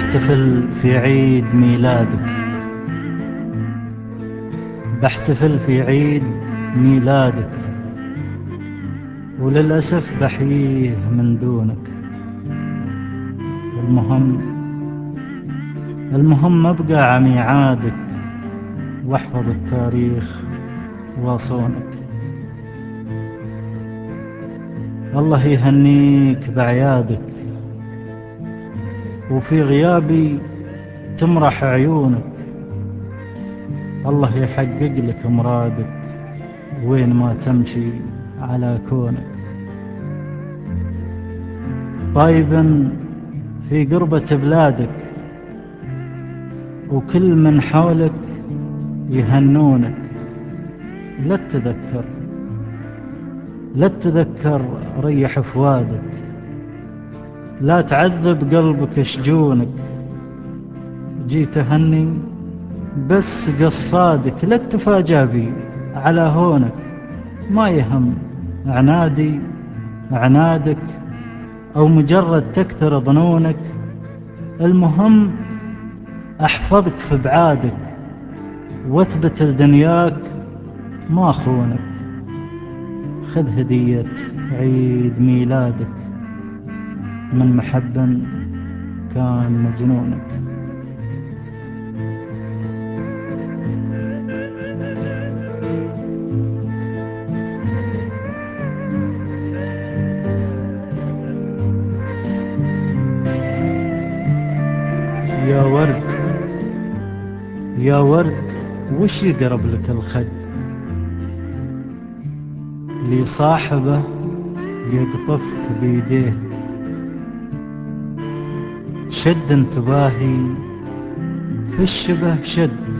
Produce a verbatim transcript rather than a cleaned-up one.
بحتفل في عيد ميلادك، بحتفل في عيد ميلادك، وللأسف بحييه من دونك. المهم المهم أبقى عميعادك، واحفظ التاريخ واصونك. الله يهنيك بعيادك، وفي غيابي تمرح عيونك. الله يحقق لك مرادك وين ما تمشي على كونك. طيبا في قربة بلادك، وكل من حولك يهنونك. لا تتذكر لا تتذكر ريح فؤادك، لا تعذب قلبك شجونك. جيت أهني بس قصادك، لا تفاجأ بي على هونك. ما يهم عنادي عنادك أو مجرد تكثر ظنونك. المهم أحفظك في بعادك، واثبت لدنياك ما خونك. خذ هدية عيد ميلادك من محب كان مجنونك. يا ورد يا ورد وش يقرب لك الخد، لي صاحبه يقطفك بيديه. شد انتباهي في الشبه شد،